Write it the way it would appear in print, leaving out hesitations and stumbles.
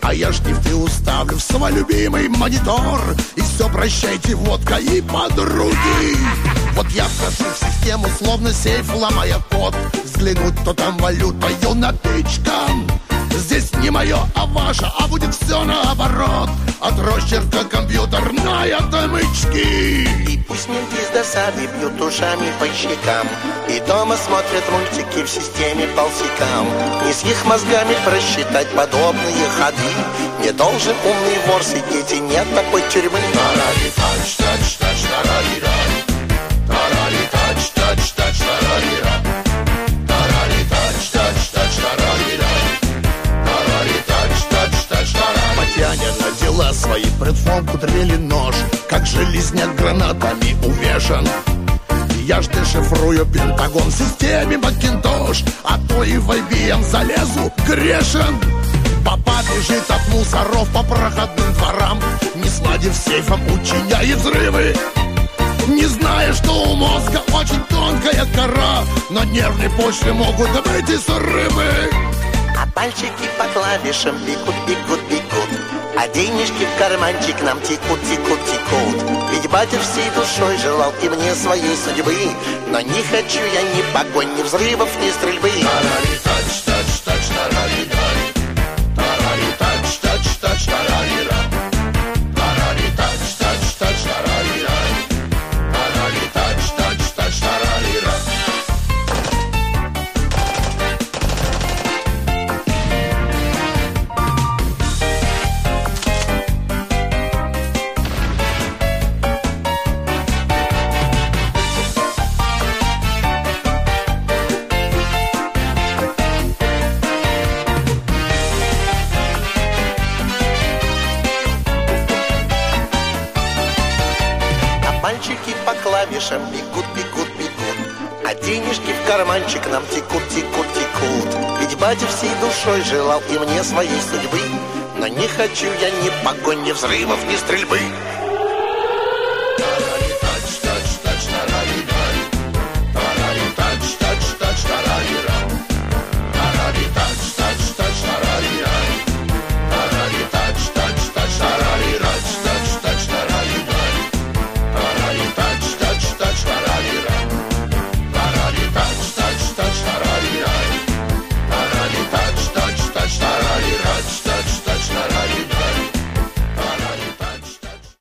А я штифты уставлю в свой любимый монитор. И все, прощайте, водка и подруги. Вот я вхожу в систему, словно сейф, ломая код. Взглянуть, то там валютою напичкан. Здесь не мое, а ваше, а будет все наоборот. От росчерка компьютерной отмычки. И пусть менты с досады бьют ушами по щекам, и дома смотрят мультики в системе полсекам. Не с их мозгами просчитать подобные ходы. Не должен умный вор сидеть, и нет такой тюрьмы. Тарари тач тач тач тарари рай. Тарари тач тач тач тарари рай. Тарари тач тач тач тарари рай. Тарари тач тач тач тарари. Матяня надела свои предфонку дрели нож, как железняк гранатами увешан. Я ж дешифрую Пентагон в системе Макинтош, а то и в IBM залезу грешен. Папа бежит от мусоров по проходным дворам, не сладив сейфом, учиняет взрывы. Не зная, что у мозга очень тонкая кора, на нервной почве могут быть и срывы. А пальчики по клавишам бегут, бегут, бегут, а денежки в карманчик нам текут, текут, текут. Ведь батя всей душой желал и мне своей судьбы, но не хочу я ни погонь, ни взрывов, ни стрельбы. Тарари тач тач тач тарари рай. Тарари тач тач тач тарари рай. Тарари тач тач тач тарари рай. Тарари тач тач тач тарари рай. Мальчики по клавишам бегут, бегут, бегут, а денежки в карманчик нам текут, текут, текут. Ведь батя всей душой желал и мне своей судьбы, но не хочу я ни погонь, ни взрывов, ни стрельбы.